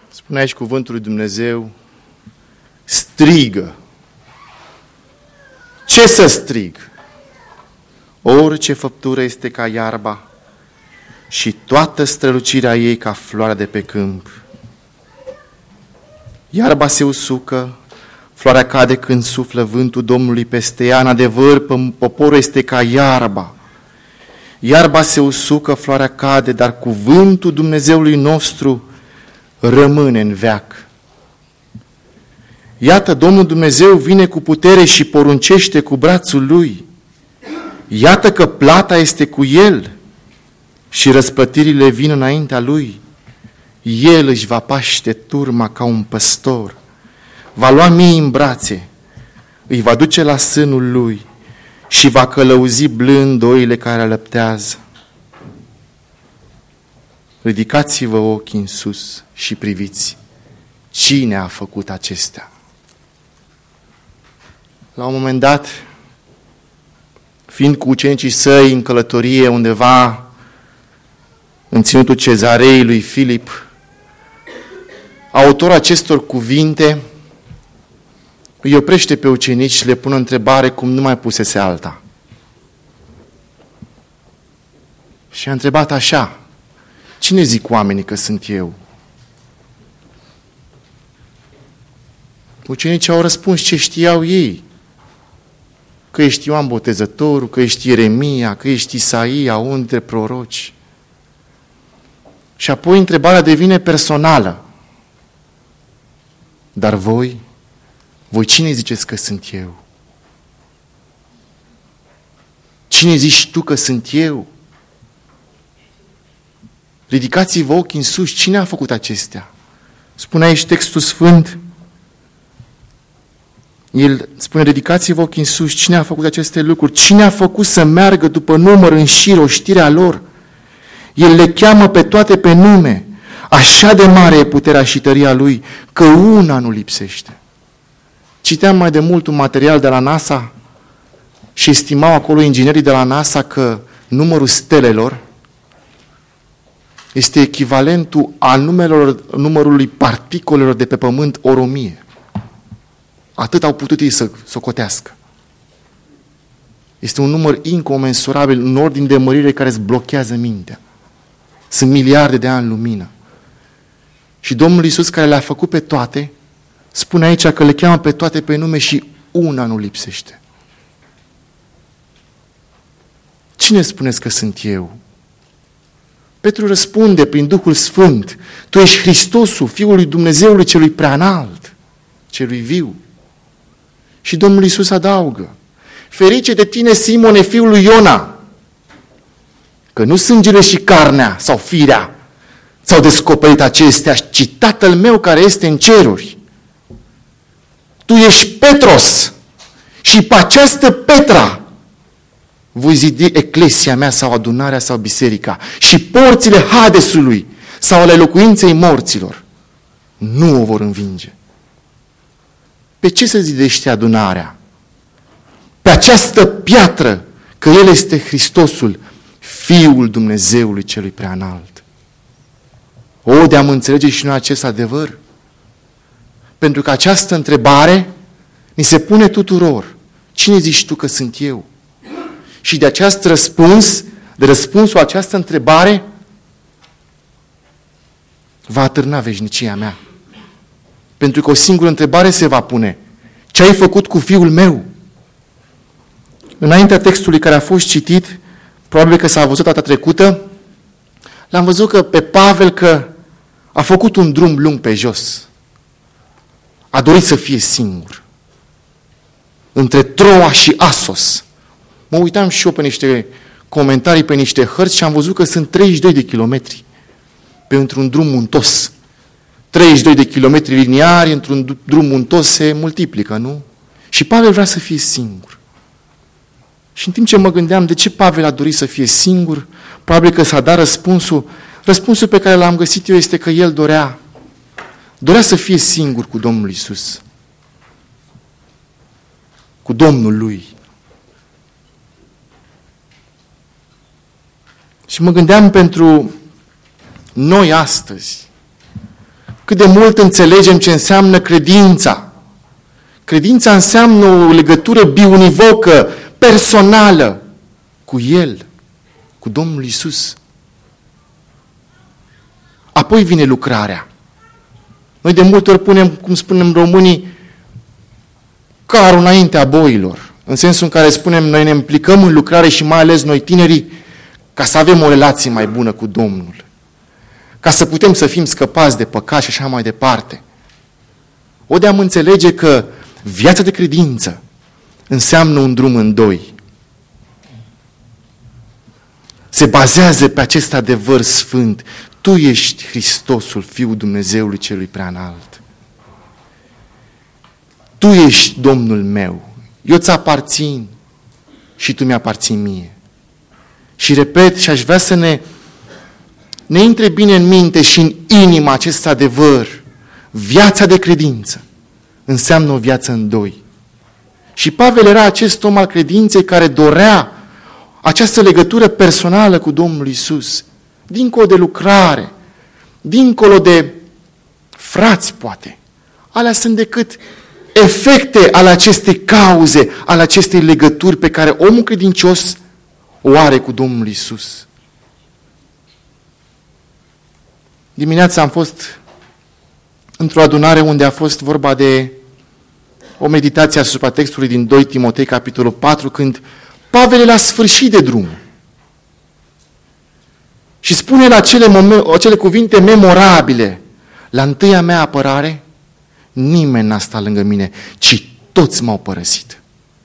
Spune aici cuvântul lui Dumnezeu, strigă. Ce să strig? Orice făptură este ca iarba și toată strălucirea ei ca floarea de pe câmp. Iarba se usucă, floarea cade când suflă vântul Domnului peste ea. În adevăr, poporul este ca iarba. Iarba se usucă, floarea cade, dar cuvântul Dumnezeului nostru rămâne în veac. Iată, Domnul Dumnezeu vine cu putere și poruncește cu brațul Lui. Iată că plata este cu El și răsplătirile vin înaintea Lui. El își va paște turma ca un păstor, va lua mii în brațe, îi va duce la sânul Lui și va călăuzi blând oile care alăptează. Ridicați-vă ochii în sus și priviți. Cine a făcut acestea? La un moment dat, fiind cu ucenicii săi în călătorie undeva în ținutul Cezarei lui Filip, autorul acestor cuvinte îi oprește pe ucenici și le pune o întrebare cum nu mai pusese alta. Și a întrebat așa: cine zic oamenii că sunt eu? Ucenicii au răspuns ce știau ei. Că ești Ioan Botezătorul, că ești Ieremia, că ești Isaia, unul dintre proroci. Și apoi întrebarea devine personală. Dar voi cine ziceți că sunt eu? Cine zici tu că sunt eu? Ridicați-vă ochii în sus. Cine a făcut acestea? Spune aici textul sfânt. El spune, ridicați-vă ochii în sus. Cine a făcut aceste lucruri? Cine a făcut să meargă după număr în șir oștirea lor? El le cheamă pe toate pe nume. Așa de mare e puterea și tăria Lui, că una nu lipsește. Citeam mai de mult un material de la NASA și estimau acolo inginerii de la NASA că numărul stelelor este echivalentul a numărului particulelor de pe Pământ ori 1000. Atât au putut ei să socotească. Este un număr incomensurabil, în ordine de mărire care îți blochează mintea. Sunt miliarde de ani lumină. Și Domnul Iisus, care le-a făcut pe toate, spune aici că le cheamă pe toate pe nume și una nu lipsește. Cine spuneți că sunt eu? Petru răspunde prin Duhul Sfânt: Tu ești Hristosul, Fiul lui Dumnezeului celui preanalt, celui viu. Și Domnul Iisus adaugă: Ferice de tine, Simone, fiul lui Iona, că nu sângele și carnea sau firea ți-au descoperit acestea, ci Tatăl meu care este în ceruri. Tu ești Petros și pe această Petra voi zidi eclesia mea sau adunarea sau biserica și porțile Hadesului sau ale locuinței morților nu o vor învinge. Pe ce se zidește adunarea? Pe această piatră, că El este Hristosul, Fiul Dumnezeului celui preanalt. O, de-am înțelege și noi acest adevăr? Pentru că această întrebare ni se pune tuturor. Cine zici tu că sunt eu? Și de acest răspuns, de răspunsul această întrebare, va atârna veșnicia mea. Pentru că o singură întrebare se va pune: ce ai făcut cu fiul meu? Înaintea textului care a fost citit, probabil că s-a văzut data trecută, l-am văzut că pe Pavel că a făcut un drum lung pe jos. A dorit să fie singur. Între Troa și Asos. Mă uitam și eu pe niște comentarii, pe niște hărți și am văzut că sunt 32 de kilometri pentru un drum muntos. 32 de kilometri liniari într-un drum muntos se multiplică, nu? Și Pavel vrea să fie singur. Și în timp ce mă gândeam de ce Pavel a dorit să fie singur, probabil că s-a dat răspunsul pe care l-am găsit eu este că el dorea să fie singur cu Domnul Iisus, cu Domnul lui. Și mă gândeam pentru noi astăzi, cât de mult înțelegem ce înseamnă credința. Credința înseamnă o legătură biunivocă, personală, cu El, cu Domnul Iisus. Apoi vine lucrarea. Noi de multe ori punem, cum spunem românii, carul înaintea boilor. În sensul în care spunem, noi ne implicăm în lucrare și mai ales noi tinerii, ca să avem o relație mai bună cu Domnul. Ca să putem să fim scăpați de păcat și așa mai departe. Ori am înțelege că viața de credință înseamnă un drum în doi. Se bazează pe acest adevăr sfânt. Tu ești Hristosul, Fiul Dumnezeului Celui Preanalt. Tu ești Domnul meu. Eu ți aparțin și tu mi-aparții mie. Și repet, și aș vrea să ne intre bine în minte și în inimă acest adevăr. Viața de credință înseamnă o viață în doi. Și Pavel era acest om al credinței care dorea această legătură personală cu Domnul Iisus, dincolo de lucrare, dincolo de frați, poate. Alea sunt decât efecte ale acestei cauze, ale acestei legături pe care omul credincios o are cu Domnul Iisus. Dimineața am fost într-o adunare unde a fost vorba de o meditație asupra textului din 2 Timotei, capitolul 4, când Pavel e la sfârșit de drum. Și spune la acele cuvinte memorabile: la întâia mea apărare, nimeni n-a stat lângă mine, ci toți m-au părăsit.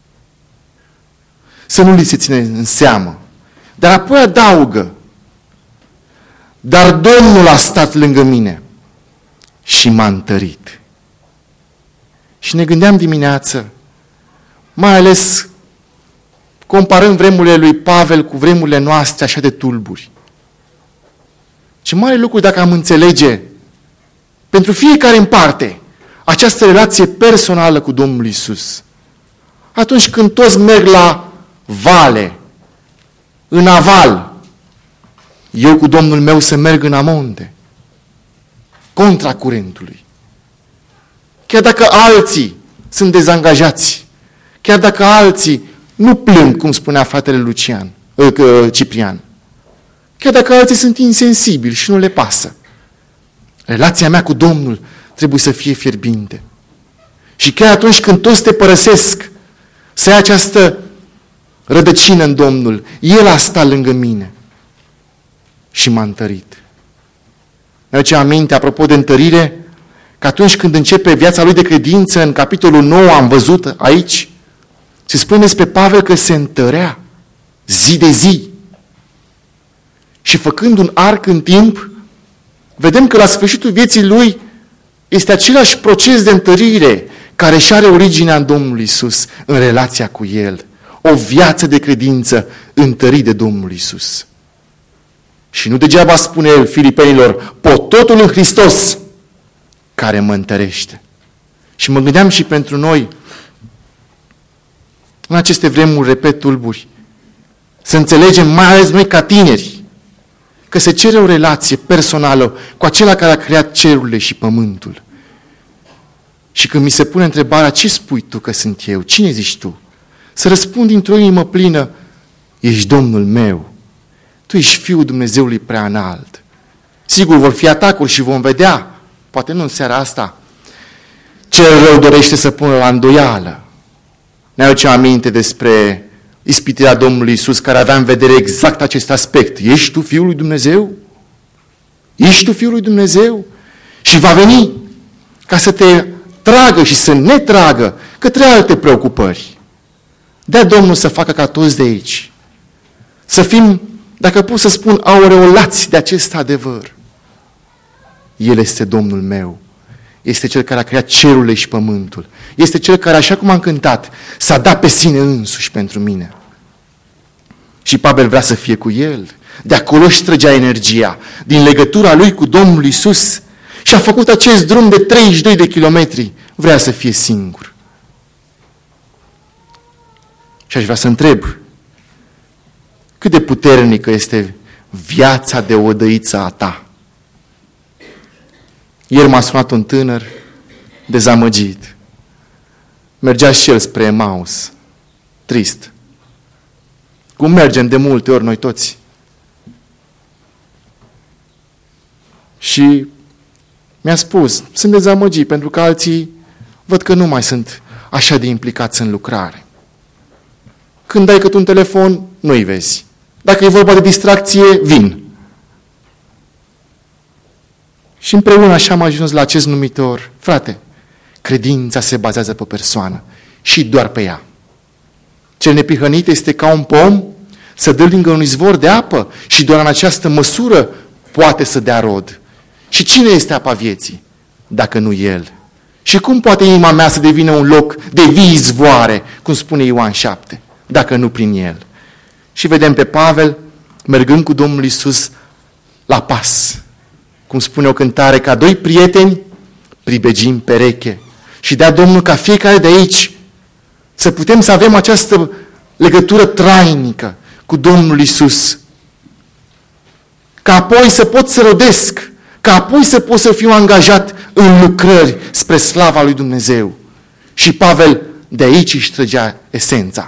Să nu li se ține în seamă. Dar apoi adaugă: dar Domnul a stat lângă mine și m-a întărit. Și ne gândeam dimineață, mai ales comparând vremurile lui Pavel cu vremurile noastre așa de tulburi. Ce mare lucru dacă am înțelege pentru fiecare în parte această relație personală cu Domnul Iisus. Atunci când toți merg la vale, în aval, eu cu Domnul meu să merg în amonte, contra curentului. Chiar dacă alții sunt dezangajați, chiar dacă alții nu plâng, cum spunea fratele Ciprian, chiar dacă alții sunt insensibili și nu le pasă, relația mea cu Domnul trebuie să fie fierbinte. Și chiar atunci când toți te părăsesc, să ai această rădăcină în Domnul. El a stat lângă mine și m-a întărit. Mi aduce aminte, apropo de întărire, că atunci când începe viața lui de credință, în capitolul 9 am văzut aici, se spune despre Pavel că se întărea zi de zi. Și făcând un arc în timp, vedem că la sfârșitul vieții lui este același proces de întărire care și are originea în Domnul Iisus, în relația cu El. O viață de credință întărit de Domnul Iisus. Și nu degeaba spune el Filipenilor: pot totul în Hristos care mă întărește. Și mă gândeam și pentru noi, în aceste vremuri, repet, tulburi, să înțelegem, mai ales noi ca tineri, că se cere o relație personală cu acela care a creat cerurile și pământul. Și când mi se pune întrebarea: ce spui tu că sunt eu? Cine zici tu? Să răspund dintr-o inimă plină: ești Domnul meu. Tu ești Fiul Dumnezeului Preanalt. Sigur, vor fi atacuri și vom vedea, poate nu în seara asta, cel rău dorește să pună la îndoială. Ne aducem aminte despre ispitirea Domnului Iisus, care avea în vedere exact acest aspect. Ești tu Fiul lui Dumnezeu? Ești tu Fiul lui Dumnezeu? Și va veni ca să te tragă și să ne tragă către alte preocupări. Dea Domnul să facă ca toți de aici să fim, dacă pot să spun, aureolați de acest adevăr. El este Domnul meu. Este Cel care a creat cerurile și pământul. Este Cel care, așa cum am cântat, s-a dat pe sine însuși pentru mine. Și Pavel vrea să fie cu El. De acolo își trăgea energia, din legătura lui cu Domnul Iisus. Și a făcut acest drum de 32 de kilometri. Vrea să fie singur. Și aș vrea să întreb: cât de puternică este viața de odăiță a ta? Ieri m-a sunat un tânăr dezamăgit. Mergea și el spre Emaus. Trist. Cum mergem de multe ori noi toți. Și mi-a spus, sunt dezamăgit pentru că alții văd că nu mai sunt așa de implicați în lucrare. Când dai cât un telefon, nu-i vezi. Dacă e vorba de distracție, vin. Și împreună așa am ajuns la acest numitor. Frate, credința se bazează pe o persoană și doar pe ea. Cel neprihănit este ca un pom să dă lângă un izvor de apă și doar în această măsură poate să dea rod. Și cine este apa vieții, dacă nu El? Și cum poate inima mea să devină un loc de vii izvoare, cum spune Ioan 7, dacă nu prin El? Și vedem pe Pavel mergând cu Domnul Iisus la pas. Cum spune o cântare, ca doi prieteni pribegim pereche. Și dea Domnul ca fiecare de aici să putem să avem această legătură trainică cu Domnul Iisus. Ca apoi să pot să rodesc, ca apoi să pot să fiu angajat în lucrări spre slava lui Dumnezeu. Și Pavel de aici își trăgea esența.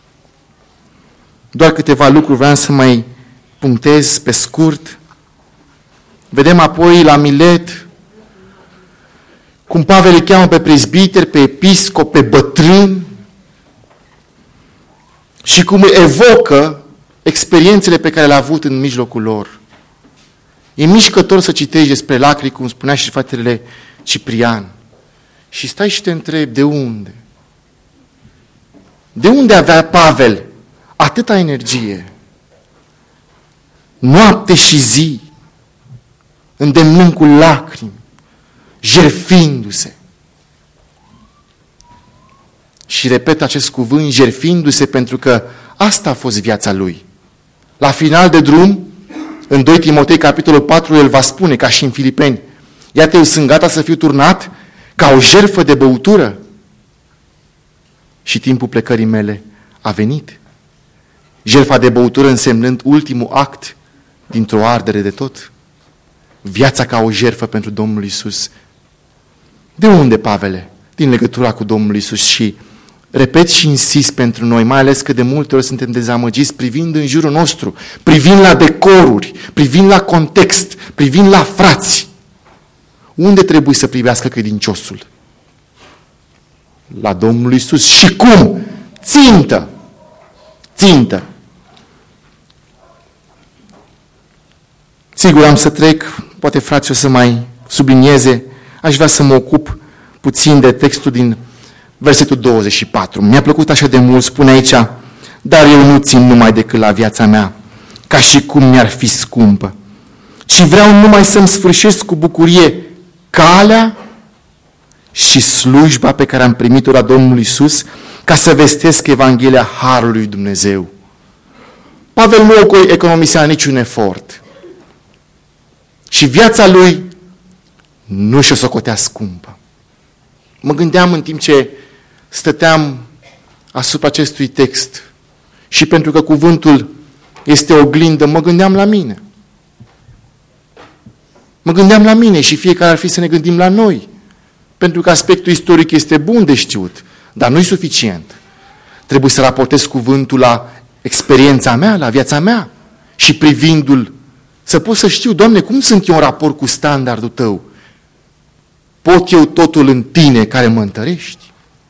Doar câteva lucruri vreau să mai punctez pe scurt. Vedem apoi la Milet cum Pavel îi cheamă pe prezbiteri, pe episcop, pe bătrâni și cum evocă experiențele pe care le-a avut în mijlocul lor. E mișcător să citești despre lacrii, cum spunea și fratele Ciprian. Și stai și te întrebi, de unde? De unde avea Pavel atâta energie? Noapte și zi, îndemnând cu lacrimi, jertfindu-se. Și repet acest cuvânt, jertfindu-se, pentru că asta a fost viața lui. La final de drum, în 2 Timotei, capitolul 4, el va spune, ca și în Filipeni, iată, eu sunt gata să fiu turnat ca o jertfă de băutură. Și timpul plecării mele a venit. Jertfa de băutură însemnând ultimul act dintr-o ardere de tot. Viața ca o jertfă pentru Domnul Iisus. De unde, Pavele? Din legătura cu Domnul Iisus. Și repet și insist pentru noi, mai ales că de multe ori suntem dezamăgiți privind în jurul nostru, privind la decoruri, privind la context, privind la frați. Unde trebuie să privească credinciosul? La Domnul Iisus. Și cum? Țintă! Țintă! Sigur, am să trec, poate frații o să mai sublinieze, aș vrea să mă ocup puțin de textul din versetul 24. Mi-a plăcut așa de mult, spune aici, dar eu nu țin numai decât la viața mea, ca și cum mi-ar fi scumpă, ci vreau numai să-mi sfârșesc cu bucurie calea și slujba pe care am primit-o la Domnul Iisus, ca să vestesc Evanghelia Harului lui Dumnezeu. Pavel nu economisea niciun efort. Și viața lui nu și-o socotea scumpă. Mă gândeam în timp ce stăteam asupra acestui text și pentru că cuvântul este oglindă, mă gândeam la mine. Mă gândeam la mine și fiecare ar fi să ne gândim la noi. Pentru că aspectul istoric este bun de știut, dar nu e suficient. Trebuie să raportez cuvântul la experiența mea, la viața mea și privindu-l să pot să știu, Doamne, cum sunt eu în raport cu standardul Tău? Pot eu totul în Tine care mă întărești?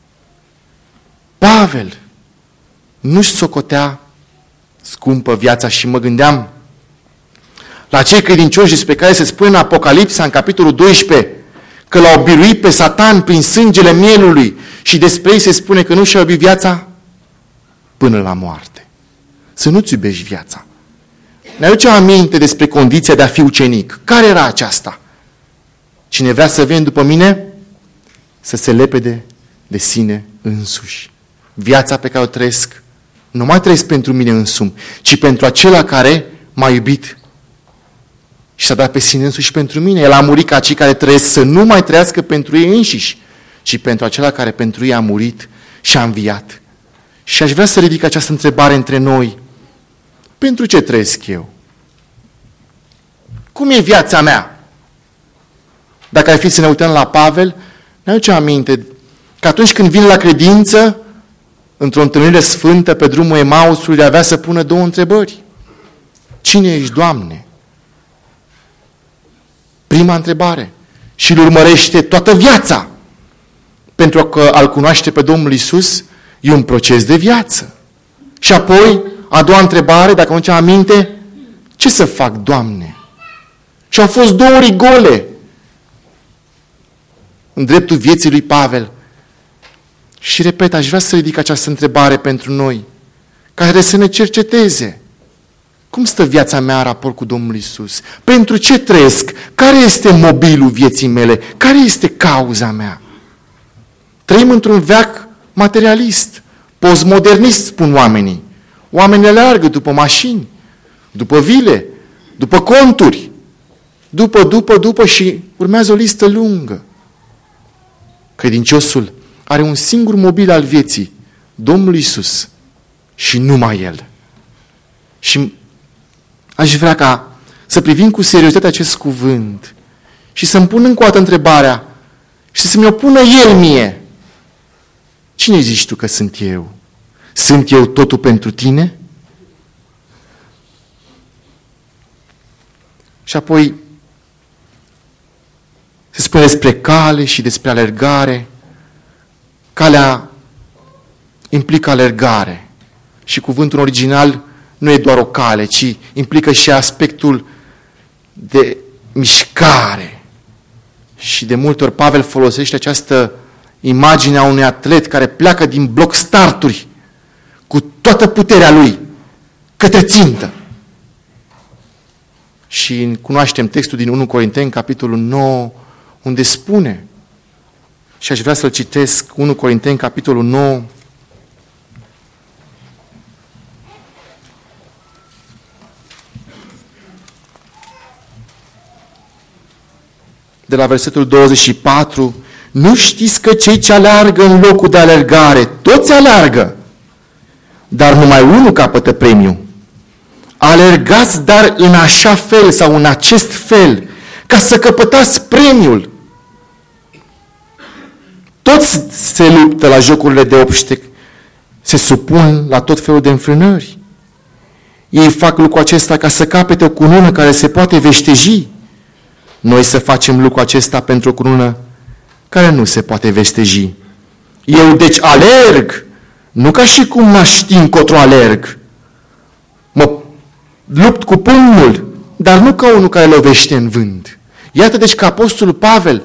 Pavel nu-și socotea scumpă viața și mă gândeam la cei credincioși despre care se spune în Apocalipsa, în capitolul 12, că l-au biruit pe Satan prin sângele mielului și despre ei se spune că nu și-au iubit viața până la moarte. Să nu-ți iubești viața. Ne aduce aminte despre condiția de a fi ucenic. Care era aceasta? Cine vrea să vină după mine, să se lepede de sine însuși. Viața pe care o trăiesc, nu mai trăiesc pentru mine însumi, ci pentru acela care m-a iubit și s-a dat pe sine însuși pentru mine. El a murit ca cei care trăiesc să nu mai trăiască pentru ei înșiși, ci pentru acela care pentru ei a murit și a înviat. Și aș vrea să ridic această întrebare între noi. Pentru ce trăiesc eu? Cum e viața mea? Dacă ar fi să ne uităm la Pavel, ne aduce aminte că atunci când vine la credință, într-o întâlnire sfântă pe drumul Emausului, avea să pună 2 întrebări. Cine ești, Doamne? Prima întrebare. Și îl urmărește toată viața. Pentru că a-L cunoaște pe Domnul Iisus e un proces de viață. Și apoi, a doua întrebare, dacă nu ți-am aminte, ce să fac, Doamne? Și au fost 2 ori gole în dreptul vieții lui Pavel. Și repet, aș vrea să ridic această întrebare pentru noi, care să ne cerceteze. Cum stă viața mea în raport cu Domnul Iisus? Pentru ce trăiesc? Care este mobilul vieții mele? Care este cauza mea? Trăim într-un veac materialist, postmodernist, spun oamenii. Oamenii aleargă după mașini, după vile, după conturi, după și urmează o listă lungă. Credinciosul are un singur mobil al vieții, Domnul Iisus și numai El. Și aș vrea ca să privim cu seriozitate acest cuvânt și să-mi pun încă o dată întrebarea și să mi-o pună El mie. Cine zici tu că sunt eu? Sunt eu totul pentru tine? Și apoi se spune despre cale și despre alergare. Calea implică alergare. Și cuvântul original nu e doar o cale, ci implică și aspectul de mișcare. Și de multe ori Pavel folosește această imagine a unui atlet care pleacă din bloc starturi cu toată puterea lui către țintă. Și cunoaștem textul din 1 Corinteni, capitolul 9, unde spune, și aș vrea să-l citesc, 1 Corinteni, capitolul 9, de la versetul 24, nu știți că cei ce aleargă în locul de alergare, toți aleargă, dar numai unul capătă premiu. Alergați dar în așa fel sau în acest fel, ca să căpătați premiul. Toți se luptă la jocurile de obște, se supun la tot felul de înfrânări. Ei fac lucrul acesta ca să capete o cunună care se poate veșteji. Noi să facem lucrul acesta pentru o cunună care nu se poate veșteji. Eu deci alerg, nu ca și cum n-aș ști încotro alerg. Mă lupt cu pumnul, dar nu ca unul care lovește în vânt. Iată deci că apostolul Pavel,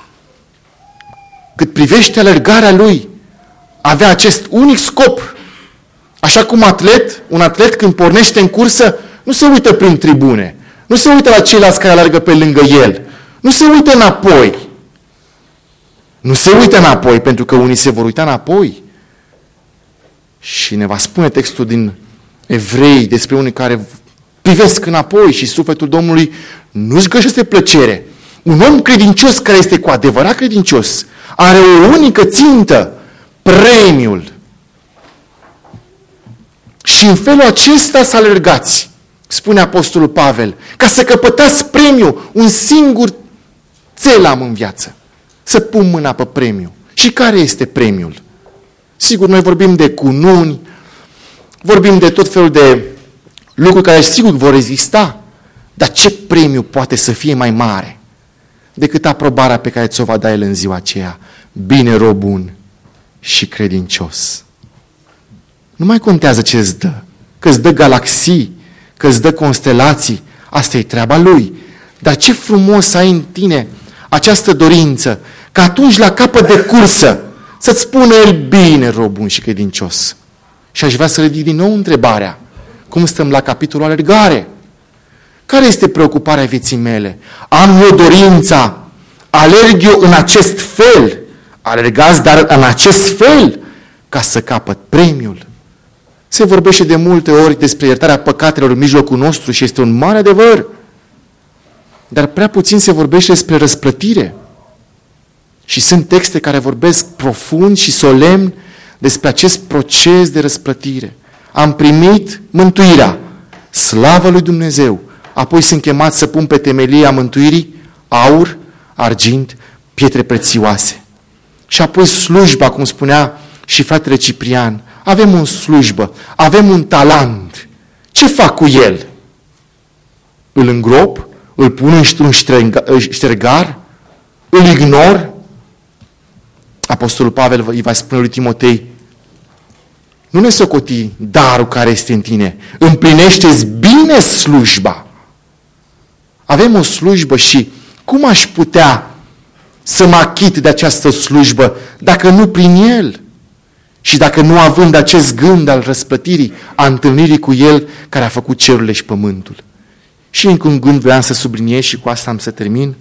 cât privește alergarea lui, avea acest unic scop. Așa cum un atlet când pornește în cursă, nu se uită prin tribune, nu se uită la ceilalți care alergă pe lângă el, nu se uită înapoi. Nu se uită înapoi, pentru că unii se vor uita înapoi. Și ne va spune textul din Evrei despre unii care privesc înapoi și sufletul Domnului nu-și găsește plăcere. Un om credincios care este cu adevărat credincios are o unică țintă, premiul. Și în felul acesta să alergați, spune apostolul Pavel, ca să căpătați premiul, un singur cel am în viață. Să pun mâna pe premiu. Și care este premiul? Sigur, noi vorbim de cununi, vorbim de tot felul de lucruri care sigur vor exista, dar ce premiu poate să fie mai mare decât aprobarea pe care ți-o va da El în ziua aceea? Bine, rob bun și credincios. Nu mai contează ce îți dă, că îți dă galaxii, că îți dă constelații, asta e treaba Lui. Dar ce frumos să ai în tine această dorință, că atunci la capăt de cursă să-ți spună El, bine, rob bun și credincios. Și aș vrea să ridic din nou întrebarea, cum stăm la capitolul alergare? Care este preocuparea vieții mele? Am eu dorința, alerg eu în acest fel, alergați dar în acest fel, ca să capăt premiul. Se vorbește de multe ori despre iertarea păcatelor în mijlocul nostru și este un mare adevăr. Dar prea puțin se vorbește despre răsplătire. Și sunt texte care vorbesc profund și solemn despre acest proces de răsplătire. Am primit mântuirea, slavă lui Dumnezeu. Apoi sunt chemat să pun pe temelia mântuirii aur, argint, pietre prețioase. Și apoi slujba, cum spunea și fratele Ciprian. Avem o slujbă, avem un talent. Ce fac cu el? Îl îngrop? Îl pun într-un ștergar? Îl ignor? Apostolul Pavel îi va spune lui Timotei, nu ne socoti darul care este în tine, împlinește-ți bine slujba. Avem o slujbă și cum aș putea să mă achit de această slujbă dacă nu prin El și dacă nu având acest gând al răsplătirii, a întâlnirii cu El care a făcut cerurile și pământul. Și încă un gând vreau să subliniez și cu asta am să termin.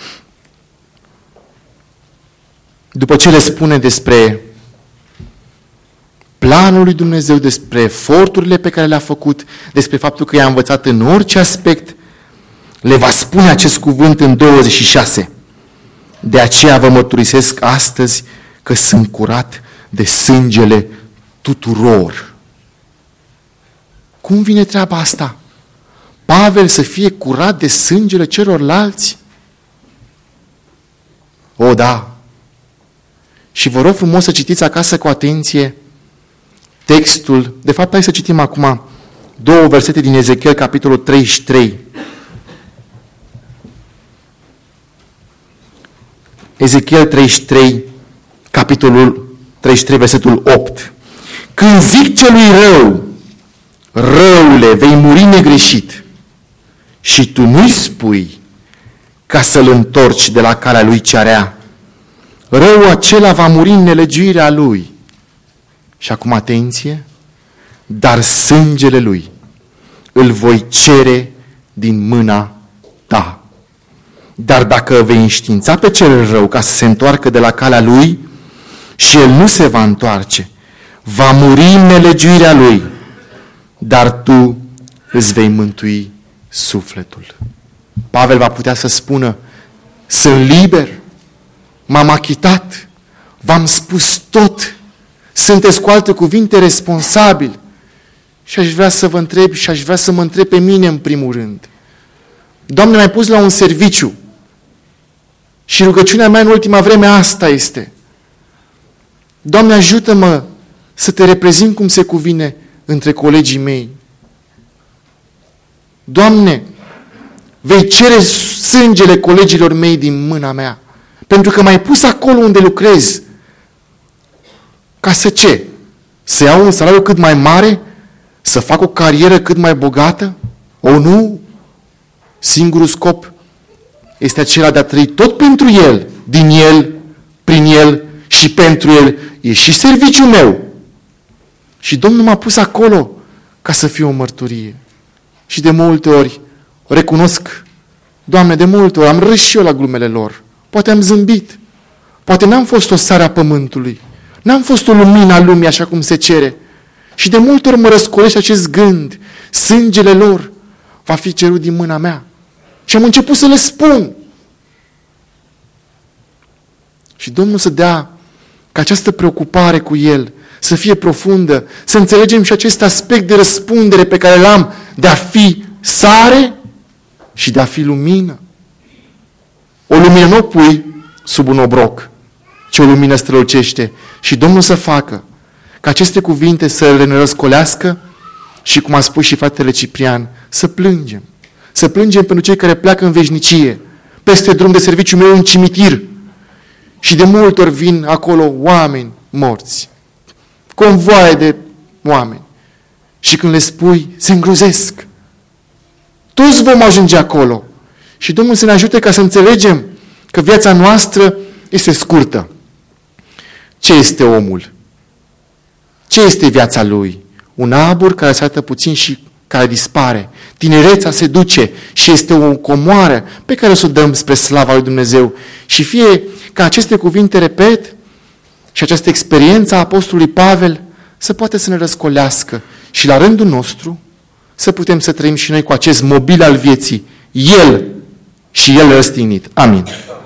După ce le spune despre planul lui Dumnezeu, despre eforturile pe care le-a făcut, despre faptul că i-a învățat în orice aspect, le va spune acest cuvânt în 26. De aceea vă mărturisesc astăzi că sunt curat de sângele tuturor. Cum vine treaba asta? Pavel să fie curat de sângele celorlalți? O, da! Și vă rog frumos să citiți acasă cu atenție textul. De fapt, hai să citim acum 2 versete din Ezechiel, capitolul 33. Ezechiel 33, capitolul 33, versetul 8. Când zic celui rău, răule, vei muri negreșit, și tu nu-i spui ca să-l întorci de la calea lui cea rea, răul acela va muri în nelegiuirea lui. Și acum atenție, dar sângele lui îl voi cere din mâna ta. Dar dacă vei înștiința pe cel rău ca să se întoarcă de la calea lui și el nu se va întoarce, va muri în nelegiuirea lui, dar tu îți vei mântui sufletul. Pavel va putea să spună, sunt liber, m-am achitat, v-am spus tot, sunteți cu alte cuvinte responsabili. Și aș vrea să vă întreb și aș vrea să mă întreb pe mine în primul rând. Doamne, m-ai pus la un serviciu și rugăciunea mea în ultima vreme asta este. Doamne, ajută-mă să te reprezint cum se cuvine între colegii mei. Doamne, vei cere sângele colegilor mei din mâna mea, pentru că m-ai pus acolo unde lucrez. Ca să ce? Să iau un salariu cât mai mare? Să fac o carieră cât mai bogată? O, nu! Singurul scop este acela de a trăi tot pentru El, din El, prin El și pentru El. E și serviciul meu. Și Domnul m-a pus acolo ca să fiu o mărturie. Și de multe ori recunosc, Doamne, de multe ori am râs și eu la glumele lor. Poate am zâmbit. Poate n-am fost o sare a pământului. N-am fost o lumină a lumii așa cum se cere. Și de multe ori mă răscolește acest gând. Sângele lor va fi cerut din mâna mea. Și am început să le spun. Și Domnul să dea ca această preocupare cu El să fie profundă, să înțelegem și acest aspect de răspundere pe care l-am de a fi sare și de a fi lumină. O lumină nu o pui sub un obroc, ci o lumină strălucește. Și Domnul să facă ca aceste cuvinte să le răscolească și, cum a spus și fratele Ciprian, să plângem. Să plângem pentru cei care pleacă în veșnicie. Peste drum de serviciu meu un cimitir. Și de multe ori vin acolo oameni morți. Convoaie de oameni. Și când le spui, se îngrozesc. Toți vom ajunge acolo. Și Domnul să ne ajute ca să înțelegem că viața noastră este scurtă. Ce este omul? Ce este viața lui? Un abur care se arată puțin și care dispare. Tinerețea se duce și este o comoară pe care o să o dăm spre slava lui Dumnezeu. Și fie ca aceste cuvinte, repet, și această experiență a apostolului Pavel să poate să ne răscolească și la rândul nostru să putem să trăim și noi cu acest mobil al vieții, El și El răstignit. Amin.